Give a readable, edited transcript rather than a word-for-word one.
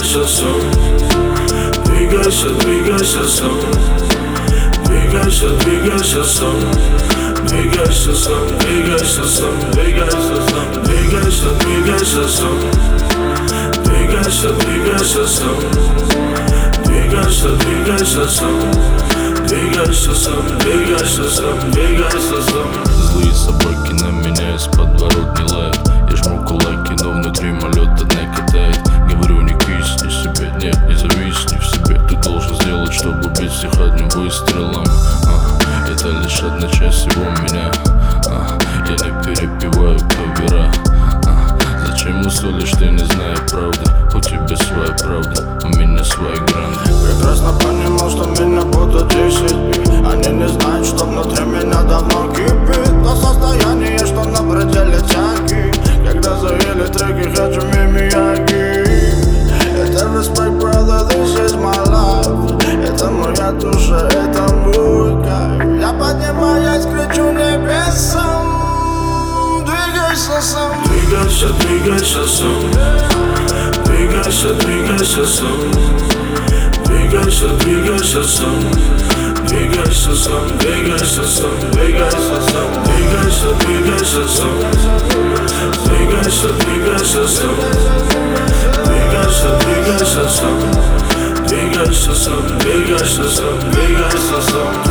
двигайся сам, двигайся, двигайся сам, двигайся, двигайся сам, двигайся сам, двигайся сам, двигайся сам, двигайся, двигайся сам, двигайся, двигайся сам, двигайся, двигайся сам, двигайся сам, двигайся сам, двигайся сам. Злые собаки на меня из-под ворот не лают. Я жму кулаки, но внутри малёта не катает. Говорю, не кисни себе, нет, не зависни в себе. Ты должен сделать, чтобы убить всех одним выстрелом. Это лишь одна часть всего меня. Я не перепеваю кавера. Зачем мусолишь, ты не зная правды? У тебя своя правда, у меня своя грань. Прекрасно понимал, что меня будут 10 бить. Они не знают, что внутри меня давно кипит. То состояние, что на пределе тяги. Когда заели треки, хочу мимияги. Это respect, brother, this is my life. Это моя душа, это мой кайф. Я поднимаюсь, кричу небесам. Двигайся сам, двигайся, двигайся сам, двигайся, двигайся сам, двигайся, двигайся сам, двигайся сам, двигайся сам, двигайся сам, двигайся, двигайся сам, двигайся, двигайся сам, двигайся, двигайся сам, двигайся сам, двигайся сам, двигайся сам.